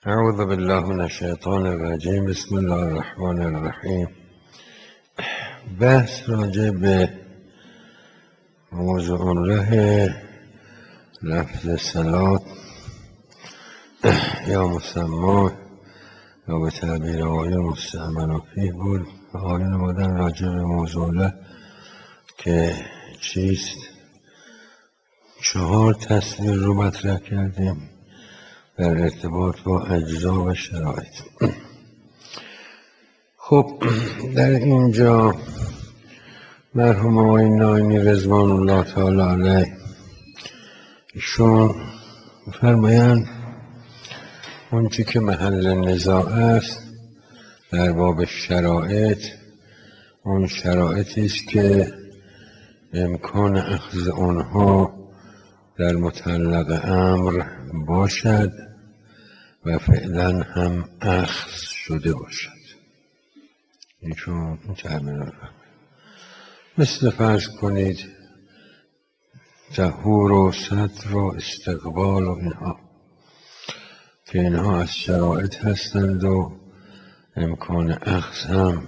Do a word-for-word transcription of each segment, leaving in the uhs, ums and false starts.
اعوذ بالله من الشیطان الرجیم. بسم الله الرحمن الرحیم. بحث راجع به موضوع له لفظ صلات یا مسما یا به تعبیر آیه مستعمل فیه بود. آیه بودن راجع به موضوع له که چیست. چهار تصویر رو مطرح کردیم در ارتباط با اجزا و شرایط. خب در اینجا مرحوم آقای ناینی رضوان الله تعالی علیه ایشون فرمایند اون چی که محل نزاع است در باب شرایط، اون شرایطی است که امکان اخذ آنها در مطلق امر باشد و فعلا هم اخذ شده باشد. ایشون این تعبیر رو مثل فرض کنید ظهور و ستر و استقبال و اینها که اینها از شرایط هستند و امکان اخذ هم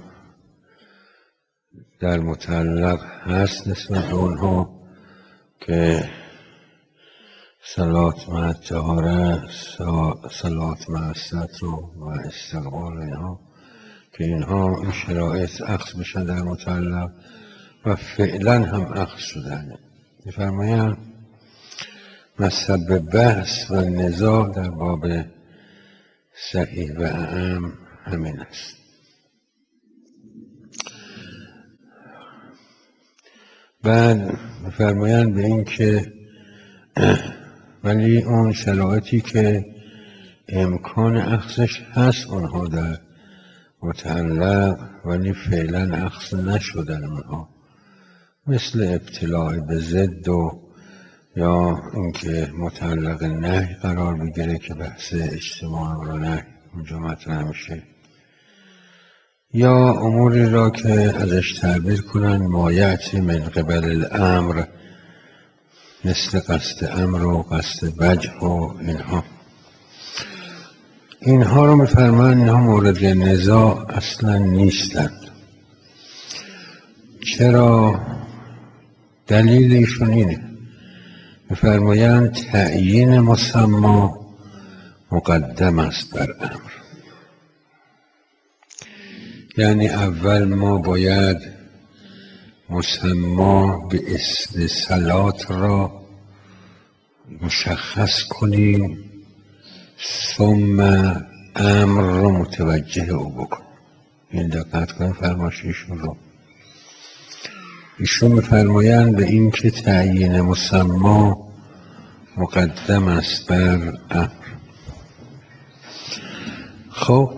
در مطلق هست نسبت اونها که صلات مع طهاره، صلات مع ستر و استقبال اینها که اینها این شرایط اخذ بشن در مطلق و فعلا هم اخذ شدن. می‌فرمایند مصب بحث و نزاع در باب صحیح و اعم همین است. بعد می‌فرمایند به این که ولی اون شرایطی که امکان اخذش هست اونها در مطلق ولی فعلا اخذ نشدن اونها، مثل ابتلاع به ضد و یا اینکه مطلق نهی قرار بگیره که بحث اجتماع و نهی اونجا مطرح میشه، یا اموری را که ازش تعبیر کنن مایعتی من قبل الامر، مثل قصد امر و قصد وجه و اینها. اینها رو میفرمایند اینها مورد نزاع اصلا نیستند. چرا؟ دلیل ایشون اینه، میفرمایند تعیین مسما مقدم است بر امر. یعنی اول ما باید مسما به اسم صلات را مشخص کنیم، ثم امر را متوجه او بکنیم. این دقت کنیم فرمایششون رو. ایشون می‌فرمایند به این که تعیین مسما مقدم است بر امر. خب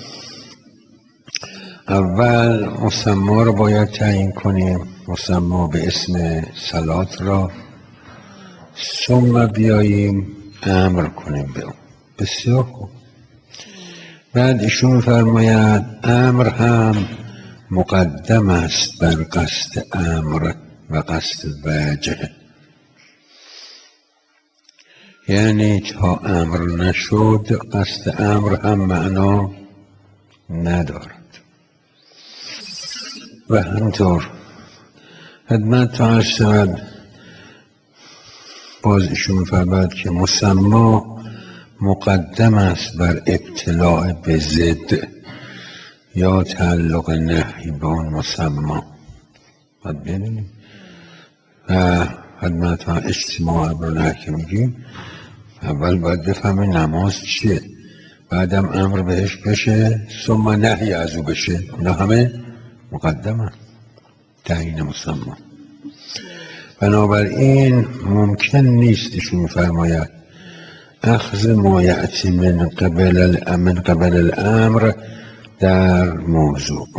اول مسما رو باید تعیین کنیم، مسما به اسم صلات را، ثم بیاییم امر کنیم به اون. بسیار خوب. بعد ایشون می‌فرمایند امر هم مقدم است بر قصد امر و قصد وجه. یعنی تا امر نشد قصد امر هم معنا ندارد. و همطور خدمت تا عرض شود باز ایشون می‌فرماید که مسما مقدم است بر ابتلاع به ضد یا تعلق نهی به اون مسما. باید ببینیم و خدمت ها اجتماع رو نهی که میگیم اول باید بفهمیم نماز چیه، بعدم امر بهش بشه، ثم نهی از او بشه. اینا همه مقدمه تعیین مسما. بنابراین ممکن نیست ایشون می‌فرماید اخذ ما یأتی من قبل من قبل الامر در موضوع.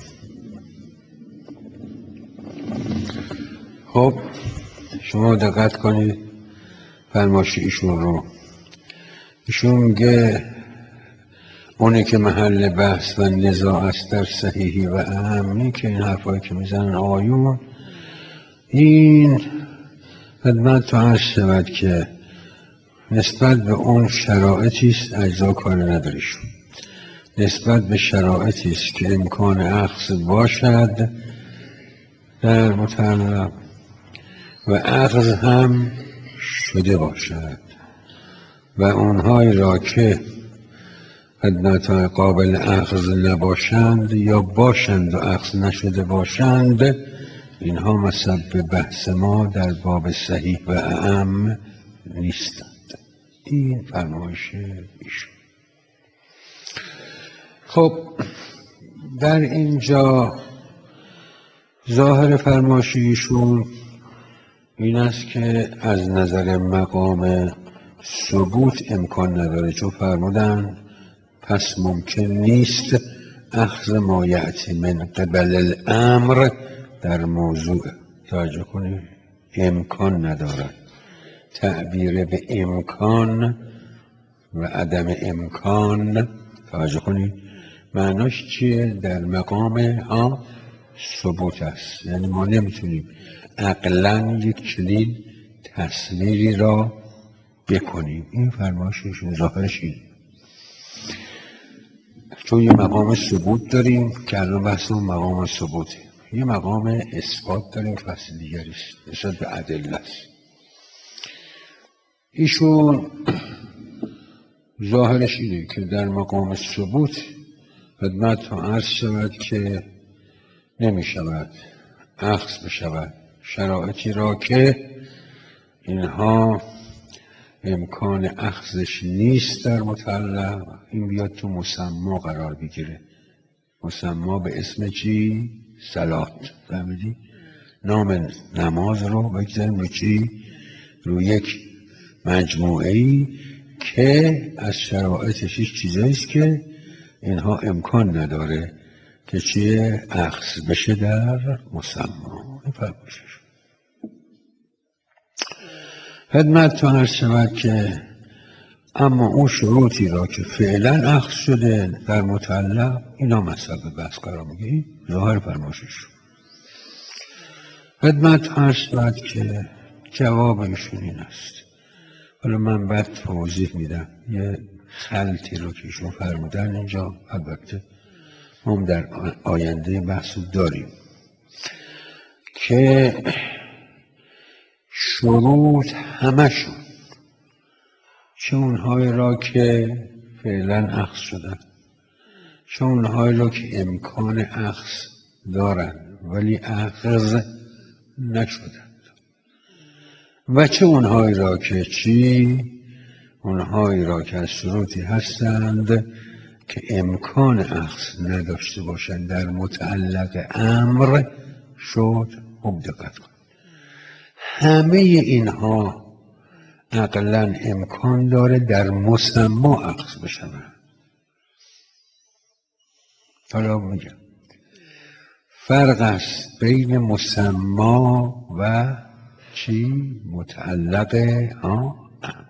خب شما دقت کنید فرمایش ایشون رو. ایشون میگه اونی که محل بحث و نزاع است در صحیحی و اهمی که این حرفایی که میزنن آیون، این خدمت تو عرض شود که نسبت به اون شرایطی است اجزا کار نداریشون، نسبت به شرایطی است که امکان اخذ باشد در متعلق و اخذ هم شده باشد و اونهایی را که خدمت‌های قابل اخذ نباشند یا باشند و اخذ نشده باشند، اینها مسبب بحث ما در باب صحیح و اعم نیستند. این فرمایش ایشون. خب در اینجا ظاهر فرمایش ایشون این است که از نظر مقام ثبوت امکان نداره، چون فرمودن پس ممکن نیست اخذ ما یأتی من قبل الامر در موضوع. توجه کنید، امکان ندارد. تعبیر به امکان و عدم امکان، توجه کنید معناش چیه؟ در مقام ها ثبوت است. یعنی ما نمیتونیم عقلا یک چنین تصویری را بکنیم. این فرمایششون ظاهرش اینه، چون یه مقام ثبوت داریم که الان بحثمون مقام ثبوته، یه مقام اثبات داریم که بحث دیگری است، نسبت به ادله است. ایشون ظاهرش اینه که در مقام ثبوت خدمت ها عرض شود که نمی شود اخذ بشود شرایطی را که اینها امکان اخذش نیست در متعلق. این بیاد تو مسما قرار بگیره. مسما به اسم چی؟ صلات. فهمیدی؟ نام نماز رو بگذاریم رو چی؟ رو یک مجموعه ای که از شرایطش چیزاییست که اینها امکان نداره که چیه؟ اخذ بشه در مسما. این فرمایشش. خدمت تو عرض شود که اما اون شروطی را که فعلا اخذ شده در متعلق، اینا مسبب بحث قرار میگیری. ظاهر فرمایشش. خدمت تو عرض شود که جواب ایشون این است. حالا من بعد توضیح میدم یه خلطی رو که ایشون فرمودن اینجا. البته ما در آینده بحث داریم که شروط همشون، چه اونهایی را که فعلا اخذ شدن، چه اونهایی را که امکان اخذ دارن ولی اخذ نشدند، و چه اونهایی را که چی؟ اونهایی را که از شروطی هستند که امکان اخذ نداشته باشند در متعلق امر شد. خوب دقت کن، همه اینها عقلا امکان داره در مسما اخذ بشود. حالا میگم فرق است بین مسما و چی؟ متعلق ها امر.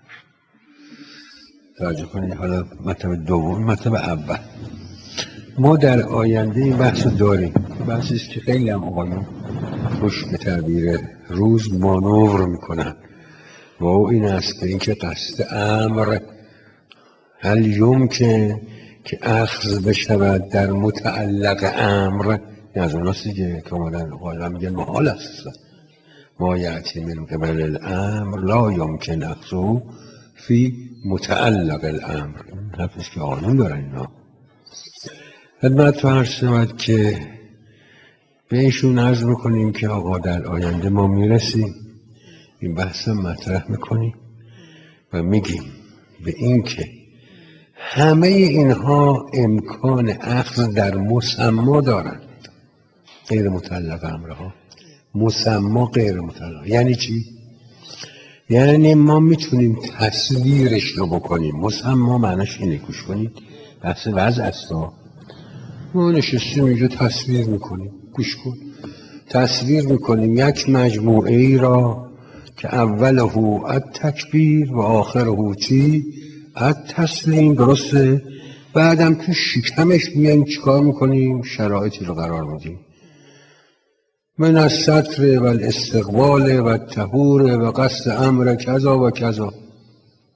توجه کنید. حالا مطلب دوم، مطلب اول ما در آینده این بحث داریم. بحثی است که خیلی هم آقایون روش به تعبیر روز مانور میکنن و او این است که اینکه قصد امر هل یمکن که اخذ بشود در متعلق امر. از اوناست دیگه که آمدن قائلا میگن محال است ما یأتی من قبل الامر لا یمکن اخذه فی متعلق الامر. حرفش که آقایون دارن اینا. خدمت تو عرض شود که بهشون عرض میکنیم که آقا در آینده ما میرسیم این بحث مطرح میکنیم و میگیم به این که همه اینها امکان اخذ در مسما دارند، غیر متعلق امرها. مسما غیر متعلق یعنی چی؟ یعنی ما میتونیم تصویرش رو بکنیم. مسما معناش اینه، گوش کنید، بحث وضع است. ما نشستیم اینجا تصویر میکنیم، گوش کن، تصویر میکنیم یک مجموعه ای را که اوله التکبیر و آخره چی؟ التسلیم. درسته؟ بعدم تو شکمش میایم چیکار میکنیم؟ شرایطی رو قرار میدیم. من از سطر و الاستقبال و الطهور و قصد امر کذا و کذا.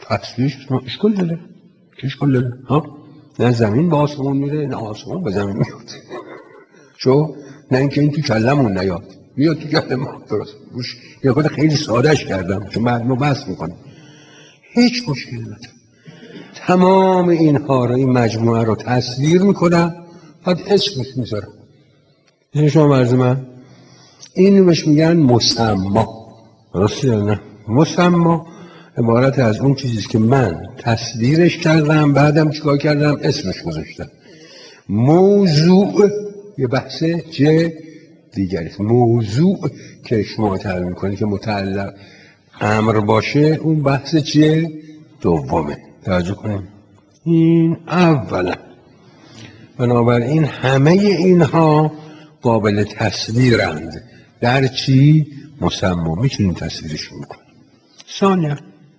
تصویرش اشکال داره که اشکال داره ها؟ نه زمین به آسمون میره نه آسمون به زمین میاد چون نه اینکه این تو کلمون نیاد میاد تو کلمون درست روش یه خود خیلی سادهش کردم چون مردم رو بس میکنم هیچ مشکلی نداره تمام اینها رو این مجموعه رو تصویر میکنم بعد اسمش میذارم این شما مرز من این بهش میگن مسما درسته یا نه مسما عبارت از اون چیزیست که من تصویرش کردم بعدم چیکار کردم اسمش گذاشتم موضوع یه بحث چه دیگری موضوع که شما تعریف میکنید که متعلق امر باشه اون بحث چیه دومه توجه کنیم این اولا بنابراین همه اینها قابل تصویرند در چی مسما میتونیم تصویرشون بکنیم ثانیا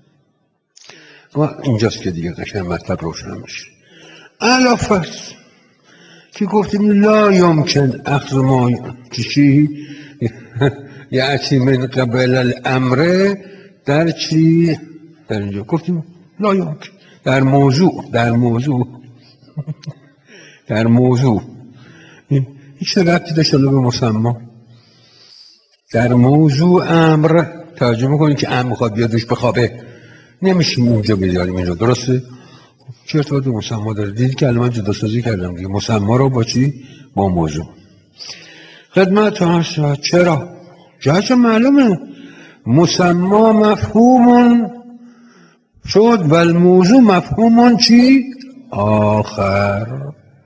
و اینجاست که دیگه قشنگ مطلب روشن میشه علاوه که گفتیم لا یمکن اخذ ما چی یعنی من قبل الامر در چی در اینجا گفتیم لا یمکن در موضوع در موضوع در موضوع این هیچ ربطی داشته به مسما در موضوع امر توجه میکنید که امر میخواد بیاد روش بخوابه نمیشیم اونجا بیاریم اینجا درسته چه ارتباط به مسما داره دیدی که الان من جدا سازی کردم دیگه مسما رو با چی با موضوع خدمت هست چرا جاش معلومه مسما مفهوم شد و الموضوع مفهوم چی آخر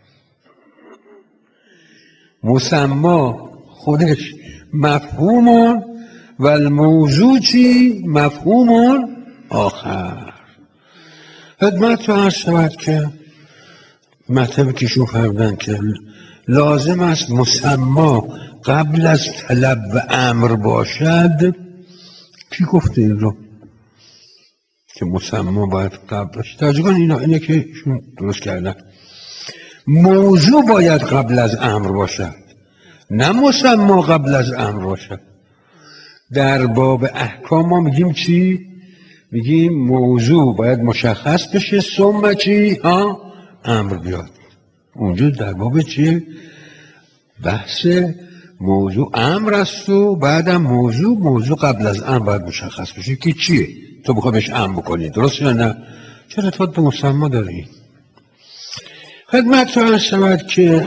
مسما خودش مفهوم و الموضوع چی مفهوم آخر خدمت رو عرض شود که مطلب که شون فرمودن که لازم است مسما قبل از طلب و امر باشد کی گفته این رو که مسما باید قبل باشه توجه کن اینا اینه که شون درست کردن موضوع باید قبل از امر باشد نه مسما قبل از امر باشد در باب احکام ما میگیم چی میگیم موضوع باید مشخص بشه ثم چی ها امر بیاد اونجا در باب چیه بحث موضوع امر است و بعدم موضوع موضوع قبل از امر باید مشخص بشه که چیه تو بخوای بهش امر بکنی درست یا نه چرا ارتباط به مسما داری خدمت رو شود که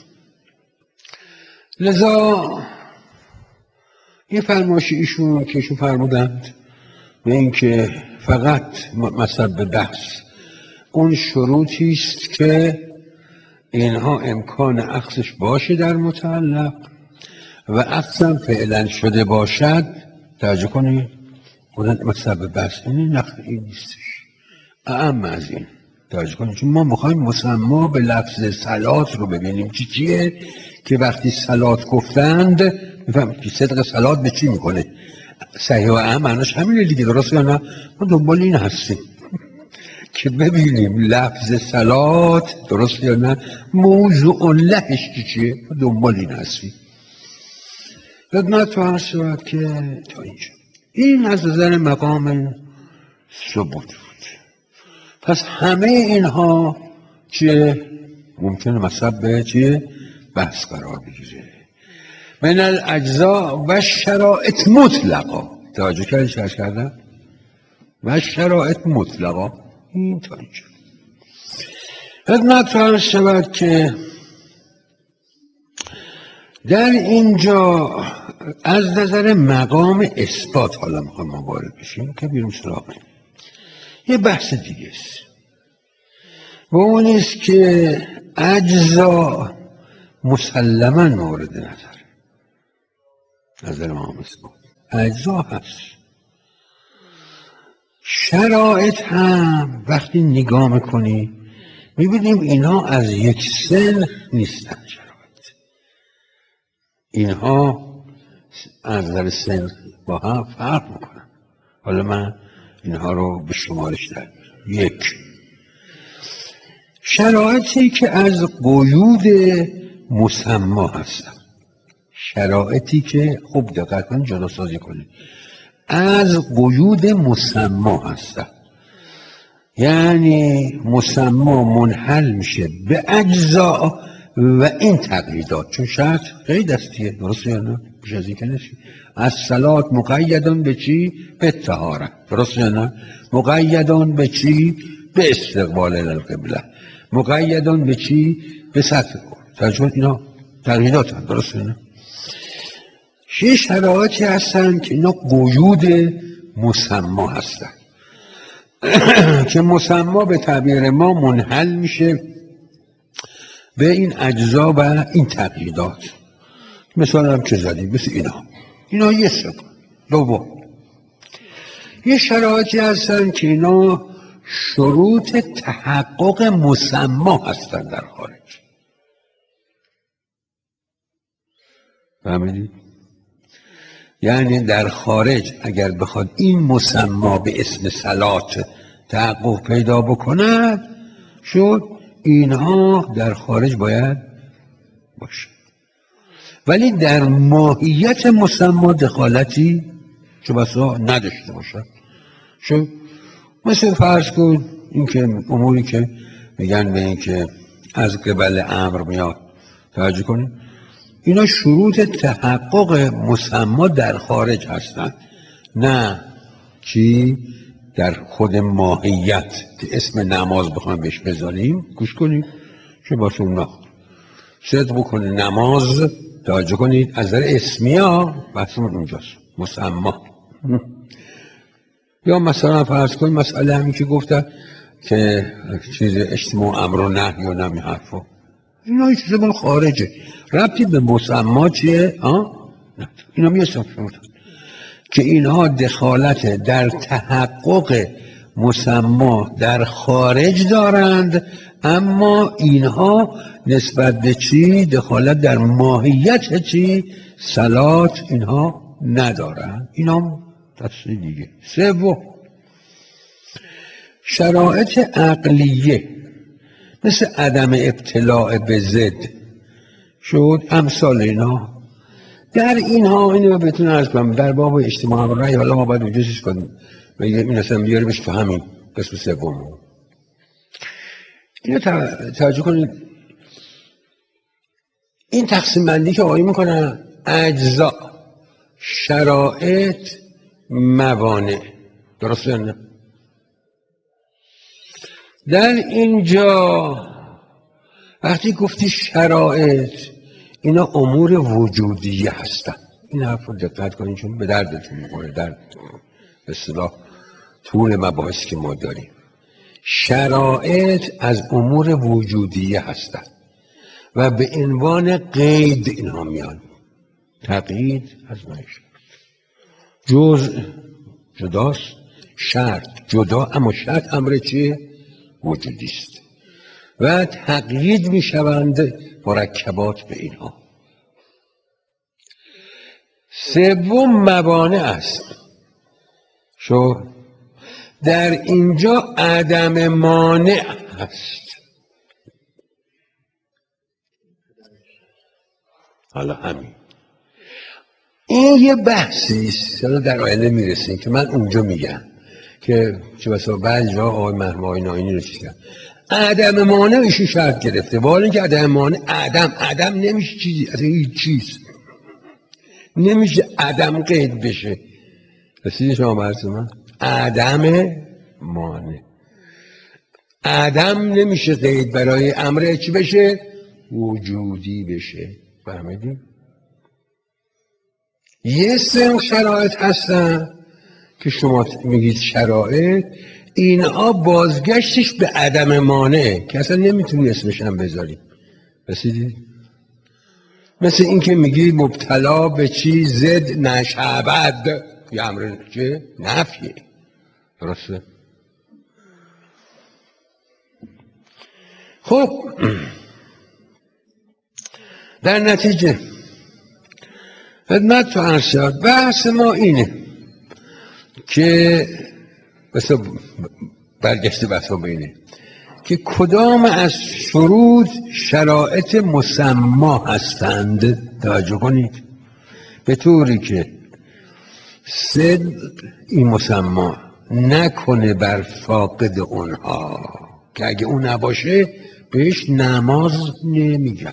لذا این فرمایش ایشون که ایشون فرمودند به این که فقط مصب بحث اون شروطی است که اینها امکان اخذش باشه در متعلق و اخذم فعلا شده باشد توجه کنید خودن مصب بحث این نخ این نیستش اهم از این توجه کنید چون ما میخوایم مسما به لفظ صلات رو ببینیم چی چیه که وقتی صلات گفتند میفهمید که صدق صلات به چی میکنه صحیح و اهم معناش همینه دیگه درست یا نه ما دنبال این هستیم که ببینیم لفظ صلات درست یا نه موضوع لهش که چیه ما دنبال این هستیم خدمت رو عرض شود که تا اینجا این از نظر مقام ثبوت بود پس همه اینها چیه ممکنه مصب چیه بحث قرار بگیره من الاجزاء و شرائط مطلقا توجه کردی چه کردم و شرائط مطلقا این تا اینجا خدمت رو شود که در اینجا از نظر مقام اثبات حالا میخوایم ما وارد بشیم که بیرون سراغ یه بحث دیگه است و اون است که اجزا مسلما مورد نظر نظر ما اثبات اجزا هست شرایط هم وقتی نگاه میکنی میبینیم اینها از یک سن نیستن شرایط اینها از نظر سن با هم فرق میکنن حالا من اینها رو به شمارش در یک شرایطی که از قیود مسما هستن شرایطی که خوب دقت کنید جدا سازی کنید از قیود مسما هستن یعنی مسما منحل میشه به اجزا و این تقییدات، چون شرط قید است دیگه، درسته یا نه؟ بیش از این که نشی. از صلات مقیدون به چی؟ به طهارت، درسته یا نه؟ مقیدون به چی؟ به استقبال القبله، مقیدون به چی؟ به سطح ترجمه. اینا تقییدات هم، درسته یا نه؟ چه شرایطی هستن که اینا قیود مسما هستن که مسما به تعبیر ما منحل میشه به این اجزا و این تقییدات. مثال هم که زدیم مثل اینا، اینا یه سبب. دوم، یه شرایطی هستن که اینا شروط تحقق مسما هستن در خارج. فهمیدید؟ یعنی در خارج اگر بخواد این مسما به اسم صلات تحقق پیدا بکند، شد اینها در خارج باید باشه، ولی در ماهیت مسما دخالتی چه بسا نداشته باشه. شد مثل فرض کن این که اموری که میگن به این که از قبل امر میاد، توجه کنید اینا شروط تحقق مسما در خارج هستند، نه چی در خود ماهیت که اسم نماز بخوایم بهش بذاریم. گوش کنید چه باشه اونا صدق بکنه نماز، توجه کنید از در اسمی ها بحثمون اونجاست مسما. یا مثلا فرض کنید مسئله همین که گفتن که چیز اجتماع امر و نهی و نمی حرفا، اینا هیچ چیز مال خارجه، ربطی به مسما چیه؟ آه؟ نه. اینا میستم که اینها دخالت در تحقق مسما در خارج دارند، اما اینها نسبت به چی؟ دخالت در ماهیت چی؟ صلات اینها ندارند. اینا تفصیل دیگه. سوم، شرایط عقلیه مثل عدم ابتلاع به ضد شد، امثال اینا. در اینها اینو بهتون عرض کنم در باب اجتماع و رأی، حالا ما باید اونجا چیز کنیم این اصلا بیاریمش تو همین قسم سوم. اینو توجه کنید، این تقسیم بندی که آقایی میکنن اجزا، شرایط، موانع، درسته نه؟ در اینجا وقتی گفتی شرایط، اینا امور وجودیه هستن. این حرف رو دقت کنید چون به دردتون میخوره در اصطلاح طول مباحثی که ما داریم. شرایط از امور وجودیه هستن و به عنوان قید اینها میان. تقیید از نایش جزء جداست، شرط جدا، اما شرط امر چیه؟ وجودی است و تقیید میشوند مرکبات به اینها. سوم موانع است. شو در اینجا عدم مانع هست. حالا همین این یه بحثی است در آینده میرسیم که من اونجا میگم که چه بسا بعضی جا آقای مهمای ناینی رو چیز کرد عدم مانع ایشون شرط گرفته، ولی اینکه عدم مانع عدم عدم نمیشه چیزی، اصلا هیچ چیز نمیشه عدم قید بشه. رسیدی شما برس من؟ عدم مانع عدم نمیشه قید برای امر چی بشه؟ وجودی بشه. فهمیدی؟ یه سری شرایط هستن که شما میگید شرایط، اینها بازگشتش به عدم مانع که اصلا نمیتونی اسمش هم بذاری. رسیدی؟ مثل این که میگی مبتلا به چی زد نشعبد، یه امر چه؟ نفیه. درسته؟ خب در نتیجه خدمت تو عرض شد بحث ما اینه که مثل برگشت بحث ما اینه که کدام از شروط شرایط مسما هستند. توجه کنید به طوری که صدق این مسما نکنه بر فاقد اونها، که اگه اون نباشه بهش نماز نمیگن.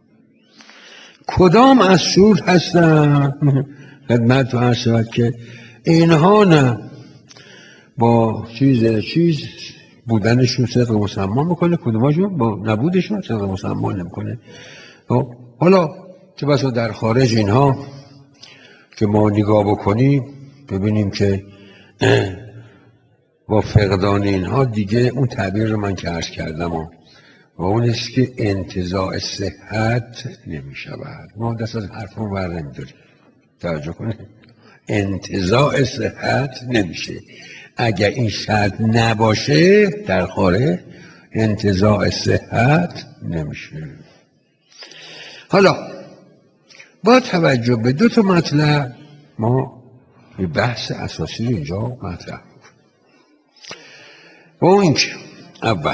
کدام از شروط هستن؟ خدمت تو عرض شود که اینها نه با چیز چیز بودنشون صدق مسمى میکنه، کدوماشون با نبودشون صدق مسمى نمیکنه. حالا چه بسا در خارج اینها که ما نگاه بکنیم ببینیم که با فقدان اینها دیگه اون تعبیر رو من که عرض کردم و اون است که انتزاع صحت نمی شود. ما دست از حرفمون بر نمیداریم، توجه کنید، انتزاع صحت نمیشه. اگر این شرط نباشه در خارج انتزاع صحت نمیشه. حالا با توجه به دو تا مطلب ما به بحث اساسی رو اینجا مطرح کنیم. و این که اول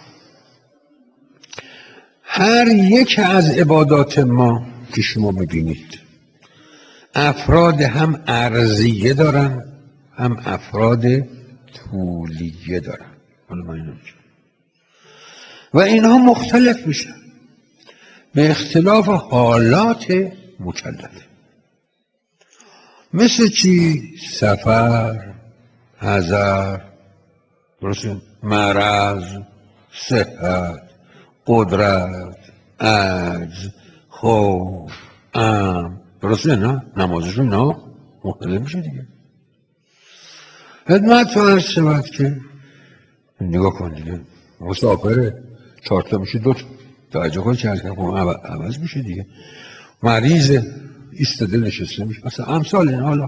هر یک از عبادات ما که شما میبینید افراد هم ارضیه دارن هم افراد طولیه دارن. حالا ما اینو و اینها مختلف میشن به اختلاف حالات مکلفه. مثل چی؟ سفر، حضر، درسته، مرض، صحت، قدرت، عجز، خوف، امن، درسته نه؟ نمازشون نه مختلف میشه دیگه. خدمت تو عرض شود که نگاه کن دیگه، مسافره چهار تا میشه دو تا، توجه کن چه عرض کنم عوض میشه دیگه. مریض ایستاده نشسته میشه، مثلا امثال این. حالا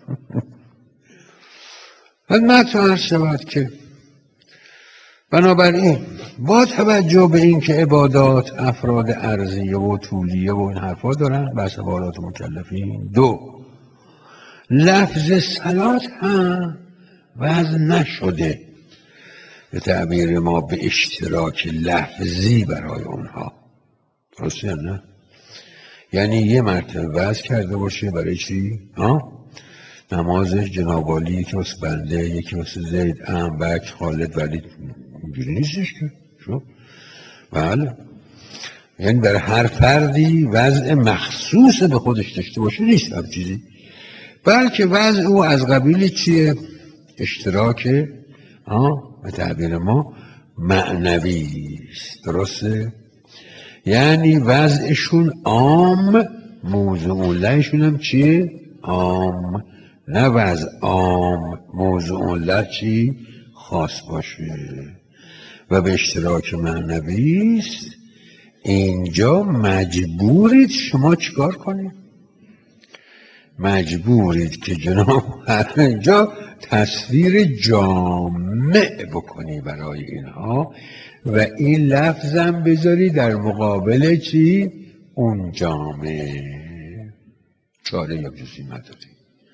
خدمت تو عرض شود که بنابراین با توجه به این که عبادات افراد ارضیه و طولیه و این حرفا دارن بحث حالات مکلفین، دو لفظ صلات هم وضع نشده به تعبیر ما به اشتراک لفظی برای اونها، درسته نه؟ یعنی یه مرتبه وضع کرده باشه برای چی؟ ها؟ نماز جناب عالی، یکی واسه بنده، یکی واسه زید، ام، بک، خالد، ولید، اینجوری نیستش که شو؟ بله، یعنی در هر فردی وضع مخصوص به خودش داشته باشه نیست هم چیزی، بلکه وضع او از قبیل چیه؟ اشتراک آه به تعبیر ما معنوی است، درسته؟ یعنی وضعشون عام، موضوع لهشون هم چیه؟ عام، نه وضع عام موضوع له چی؟ خاص باشه و به اشتراک معنوی است. اینجا مجبورید شما چیکار کنید؟ مجبورید که جناب اینجا تصویر جامع بکنی برای اینها و این لفظم بذاری در مقابل چی؟ اون جامع. چاره یا جزی نداری.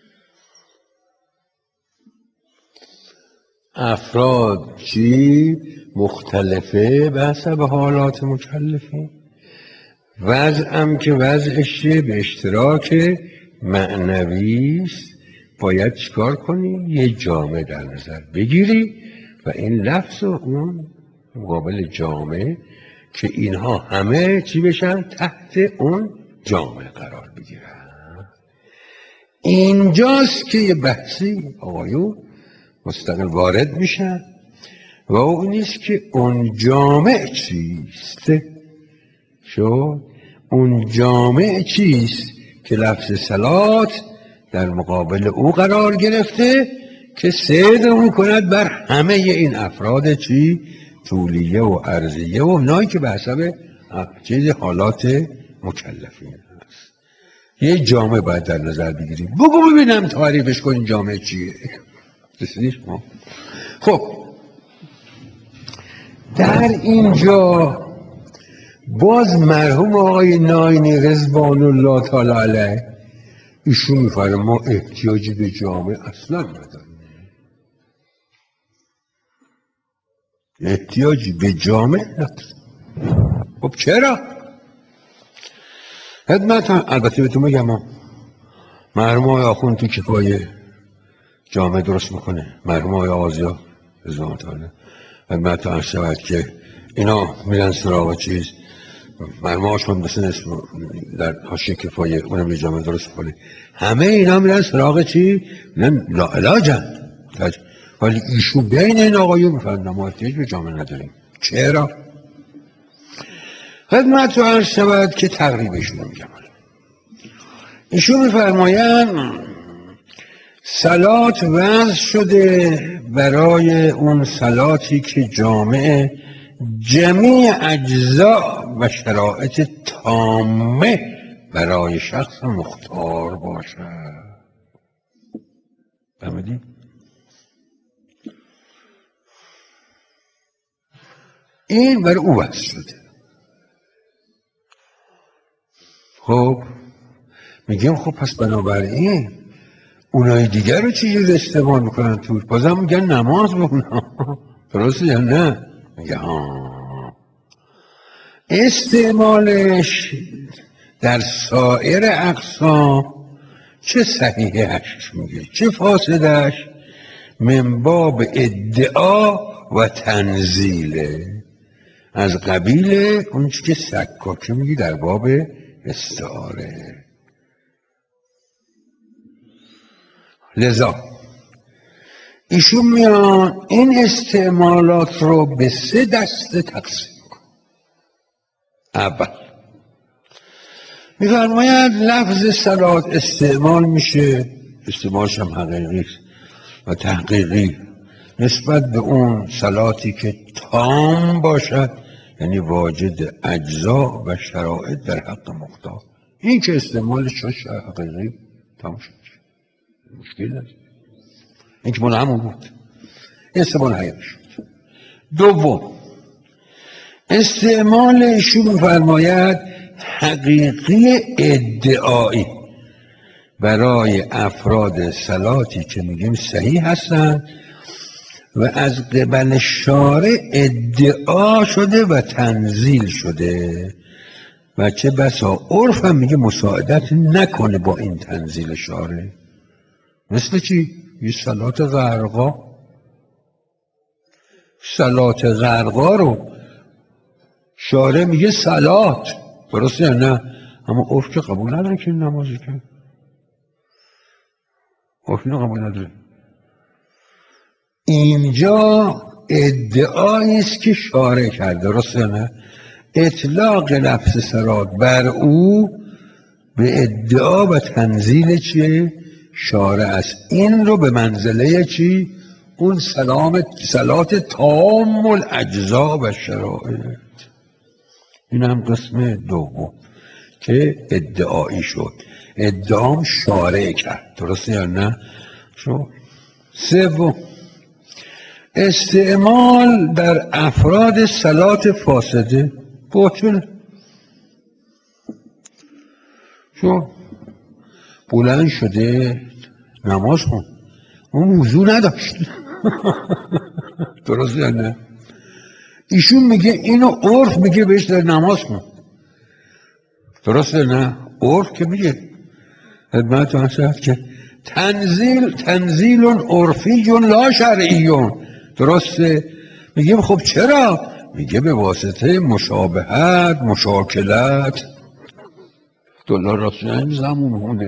افراد چی؟ مختلفه به حسب حالات مکلفه. وضعم که وضعش به اشتراک معنوی است، باید چیکار کنی؟ یه جامعه در نظر بگیری و این لفظ و اون مقابل جامعه که اینها همه چی بشن؟ تحت اون جامعه قرار بگیرن. اینجاست که یه بحثی آقایون مستقل وارد میشن و اون نیست که اون جامعه چیست. شو اون جامعه چیست که لفظ صلات در مقابل او قرار گرفته که صدق میکند بر همه این افراد چی؟ طولیه و عرضیه و اونایی که به حسب چیز حالات مکلفین هست. یه جامعه باید در نظر بگیریم. بگو ببینم تعریفش کن این جامعه چیه؟ رسیدیش ما؟ خب در اینجا باز مرحوم آقای ناینی رضوان الله تعالی علیه ایشون میفرمه ما احتیاجی به جامعه اصلا نداریم. احتیاجی به جامعه نداریم. خب چرا؟ خدمت البته به تو میگم مرحوم آقای آخوند تو کفایه جامعه درست میکنه. مرحوم آقای آقازیا رضوان تعالی خدمت عرض شود که اینا میرن سراغ چیز، مرحوم آشون مثل اسم در حاشیه کفایه اونم یه جامعه درست کنه، همه اینا میرن سراغ چی؟ میرن لاعلاجن، ولی ایشون بین این آقایون میفرد ما احتیاج به جامعه نداریم. چرا؟ خدمت رو عرض شود که تقریبشون میگم. ایشون میفرمایند صلات وضع شده برای اون صلاتی که جامعه جمیع اجزا و شرایط تامه برای شخص مختار باشد. فهمیدی؟ این برای او وضع شده. خب میگیم خب پس بنابراین اونای دیگر رو چیزی استعمال میکنن توش، بازم میگن نماز بخونن. درسته یا نه؟ میگه ها استعمالش در سایر اقسام چه صحیحش میگه چه فاسدش، من باب ادعا و تنزیله، از قبیل اون چی که سکاکه میگه در باب استعاره. لذا ایشون میان این استعمالات رو به سه دسته تقسیم کن. اول میفرماید لفظ صلات استعمال میشه، استعمالش هم حقیقی و تحقیقی، نسبت به اون صلاتی که تام باشد، یعنی واجد اجزا و شرایط در حق مختار. این که استعمالش شد حقیقی تام شد، مشکل نداره، این که مال همون بود، استعمال حقیقی شد. دوم استعمال ایشون میفرماید حقیقی ادعایی برای افراد صلاتی که میگیم صحیح هستند و از قبل شارع ادعا شده و تنزیل شده و چه بسا عرف هم میگه مساعدت نکنه با این تنزیل شارع. مثل چی؟ یه صلات غرقا، صلات غرقا رو شارع میگه صلات، درسته یا نه؟ اما عرف که قبول نداره که این نمازی، که عرف اینو قبول نداره. اینجا ادعایی است که شارع کرده، درسته یا نه؟ اطلاق لفظ صلات بر او به ادعا و تنزیل چیه؟ شارع است. این رو به منزله چی؟ اون سلام صلات تام الاجزا و شرایط. این هم قسم دوم که ادعایی شد، ادعام شارع کرد، درسته یا نه؟ شو سوم استعمال در افراد صلات فاسده باطل. شو بلند شده نماز خون، اون وضو نداشت. درسته یا نه؟ ایشون میگه اینو عرف میگه بهش در نماز خون، درسته نه؟ عرف که میگه خدمت هست که تنزیل تنزیل عرفی لا شرعی، درسته؟ میگیم خب چرا؟ میگه به واسطه مشابهت مشاکلت دلار راستی زمون هونه.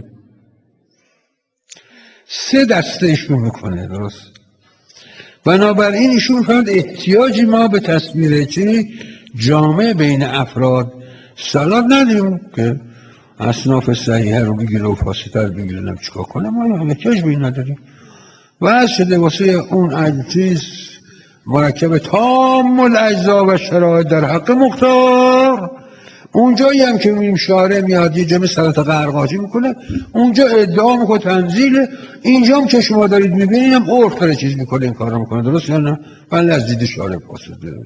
سه دسته ایشون میکنه، درست؟ بنابراین ایشون فرد احتیاجی ما به تصویر چی؟ جامع بین افراد صلات نداریم که اصناف صحیحه رو بگیره و فاسده رو بگیره، نم چیکار کنم؟ ما احتیاج به این نداریم. وضع شده واسه اون اجزیز مرکب تام الاجزا و شرایط در حق مختار. اونجایی هم که میبینیم شارع میاد یه جمع صلات غرقاجی میکنه، اونجا ادعا میکنه تنزیله. اینجا هم که شما دارید میبینید هم عرف داره چیز میکنه، این کار رو میکنه، درست یا نه؟ من از دید شارع فاسده.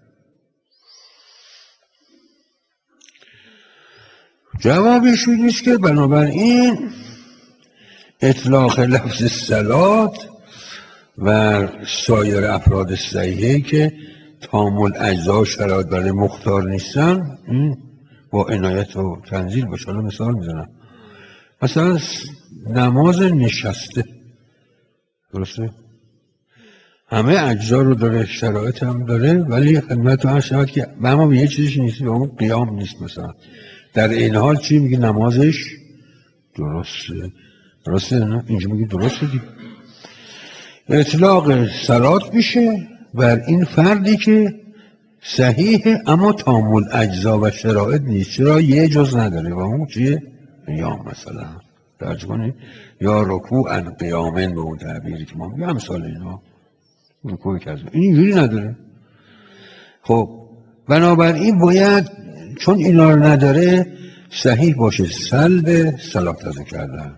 جوابش نیست که بنابراین اطلاق لفظ صلات و سایر افراد صحیحه که تام الاجزا و شرایط برای مختار نیستن با عنایت و تنزیل باشه. حالا مثال میزنم، مثلا نماز نشسته، درسته؟ همه اجزا رو داره، شرایط هم داره، ولی خدمت رو شود که اما به یه چیزش نیست، به اون قیام نیست. مثلا در این حال چی میگه؟ نمازش درسته. درسته نه؟ اینجا میگه درسته دیگه. اطلاق صلات میشه بر این فردی که صحیحه اما تام الاجزا و شرایط نیست. چرا؟ یه جز نداره و اون چیه؟ قیام مثلا درج کنید، یا رکوعا قیامن به اون تعبیری که ما میگه امثال اینا. رکوع که از این اینجوری نداره. خب بنابراین باید چون اینا رو نداره صحیح باشه سلب صلات ازو کردن.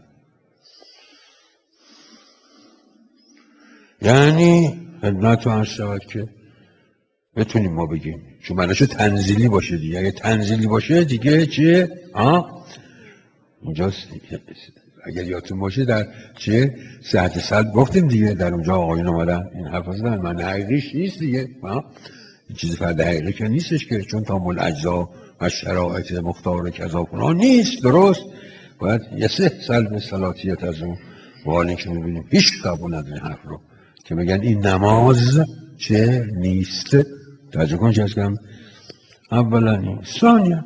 یعنی خدمت رو عرض شود که بتونیم ما بگیم چون منشو تنزیلی باشه دیگه. اگه تنزیلی باشه دیگه چیه؟ ها اینجاست. اگر یادتون باشه در چیه صحت سلب گفتیم دیگه، در اونجا آقایون اومدن این حرف زدن من حقیقیش نیست دیگه. ها این چیز فرد حقیقی که نیستش که، چون تامل اجزا و شرایط مختار کذا فلان نیست. درست؟ باید یه سه سلب صلاتیت از اون والی که میبینیم هیچ قبول نداره حرف رو که میگن این نماز چه نیست. توجه کن چه هستم اولا این ثانیا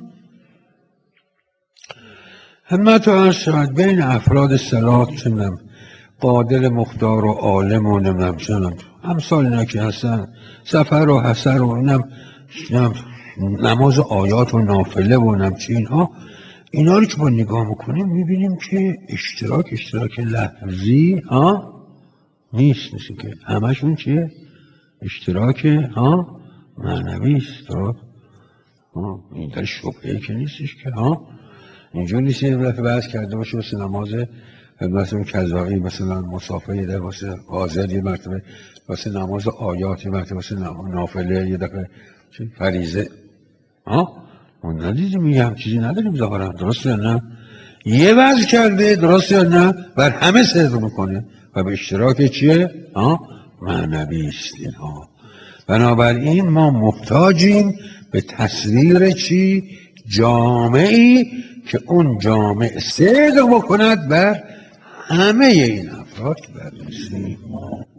همت و عرض شود بین افراد صلات چنم قادر مختار و عالم و نمیم چنم همسال اینا که هستن سفر و حسر و اینم نماز آیات و نافله و نمچه اینها، اینا رو که با نگاه میکنیم میبینیم که اشتراک اشتراک لحظی ها نیست. نیست که همشون چیه؟ اشتراک ها معنوی است. این در شبهه که نیستش که ها اینجور نیست یه دفعه بحث کرده باشه واسه نماز مثلا کذایی مثلا مسافه یه دفعه واسه حاضر یه مرتبه واسه نماز آیات یه مرتبه واسه نافله یه دفعه فریضه ها اون ندیدیم میگم چیزی نداریم ظاهرا. درست یا نه؟ یه وضع کرده درست یا نه بر همه صدق میکنه و به اشتراک چیه؟ ها معنوی است اینها. بنابراین ما محتاجیم به تصویر چی؟ جامعی که اون جامعه صدق بکند بر همه این افراد که بررسی ما